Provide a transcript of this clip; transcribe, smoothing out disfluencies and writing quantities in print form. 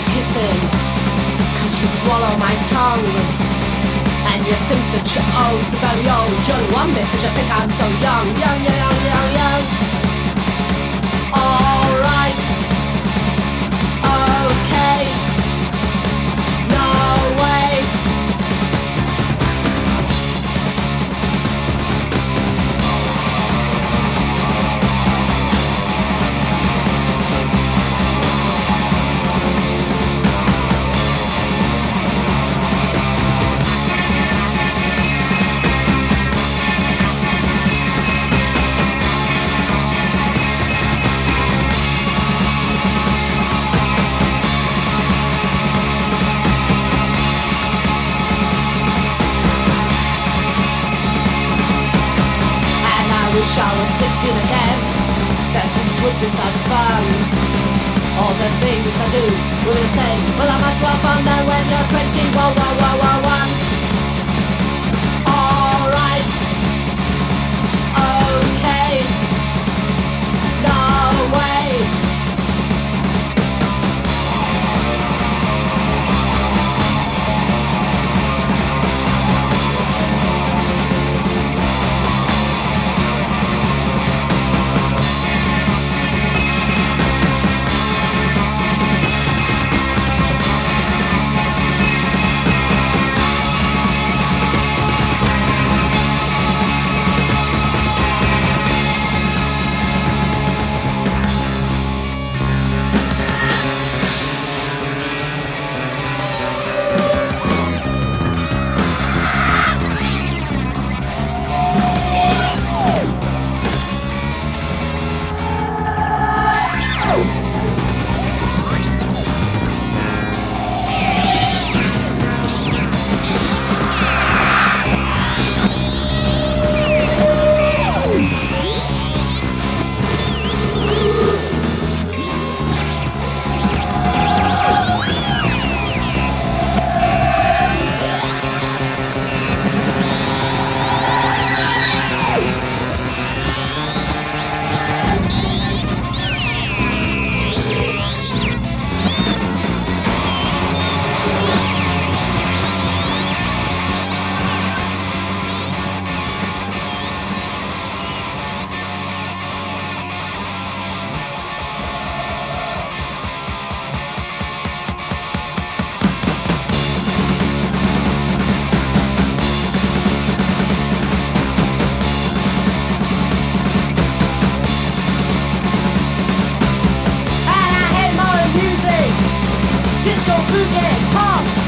much kissing, 'cause you swallow my tongue. And you think that you're oh so very old. You only want me 'cause you think I'm so young. Young, young, young, young, young. Alright. Okay. No way. Wish I was 16 again. That this would be such fun. All the things I do will insane. Well, how much more fun than when you're 20. Whoa, whoa, whoa, whoa, whoa. Alright. Okay. No way. Disco boogie, pop.